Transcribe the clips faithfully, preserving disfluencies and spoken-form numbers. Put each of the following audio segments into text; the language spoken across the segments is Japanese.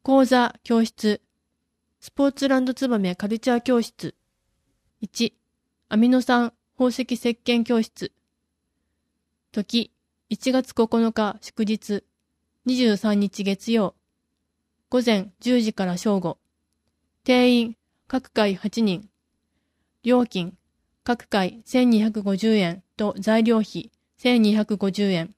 講座教室スポーツランドツバメカルチャー教室。いちアミノ酸宝石石鹸教室。時いちがつここのか祝日にじゅうさんにち月曜午前じゅうじから正午。定員各回はちにん。料金各回せんにひゃくごじゅうえんと材料費せんにひゃくごじゅうえん。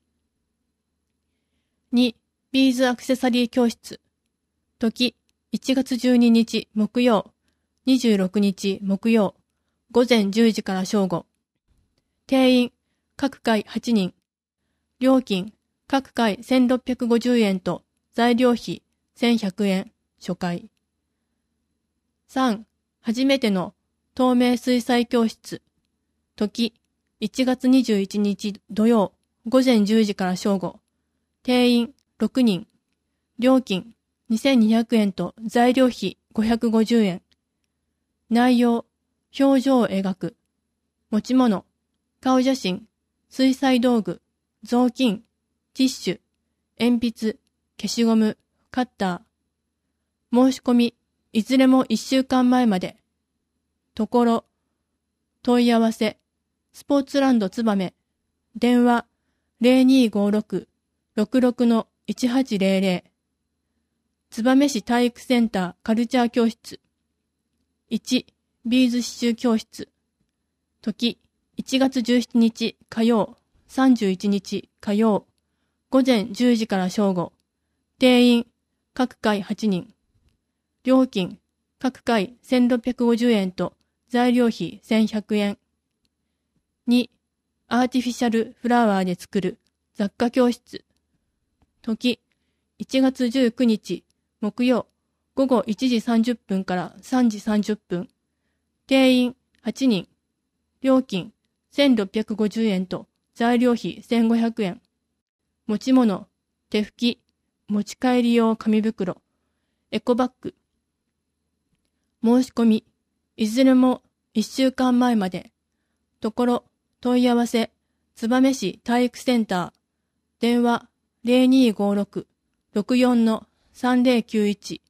にビーズアクセサリー教室。時いちがつじゅうににち木曜にじゅうろくにち木曜午前じゅうじから正午。定員各回はちにん。料金各回せんろっぴゃくごじゅうえんと材料費せんひゃくえん初回。さん初めての透明水彩教室。時いちがつにじゅういちにち土曜午前じゅうじから正午。定員ろくにん。料金にせんにひゃくえんと材料費ごひゃくごじゅうえん。内容、表情を描く。持ち物、顔写真、水彩道具、雑巾、ティッシュ、鉛筆、消しゴム、カッター。申し込み、いずれもいっしゅうかんまえまで。ところ、問い合わせ、スポーツランドツバメ、電話ゼロにーごーろく ろくろくのいちはちゼロゼロ。燕市体育センターカルチャー教室。いちビーズ刺繍教室。時いちがつじゅうしちにち火曜さんじゅういちにち火曜午前じゅうじから正午。定員各回はちにん。料金各回せんろっぴゃくごじゅうえんと材料費せんひゃくえん。にアーティフィシャルフラワーで作る雑貨教室。時いちがつじゅうくにち木曜午後いちじさんじゅっぷんからさんじさんじゅっぷん。定員はちにん。料金せんろっぴゃくごじゅうえんと材料費せんごひゃくえん。持ち物、手拭き、持ち帰り用紙袋、エコバッグ。申し込み、いずれもいっしゅうかんまえまで。ところ、問い合わせ、燕市体育センター、電話ゼロにーごーろく ろくよんのさんぜろきゅういち。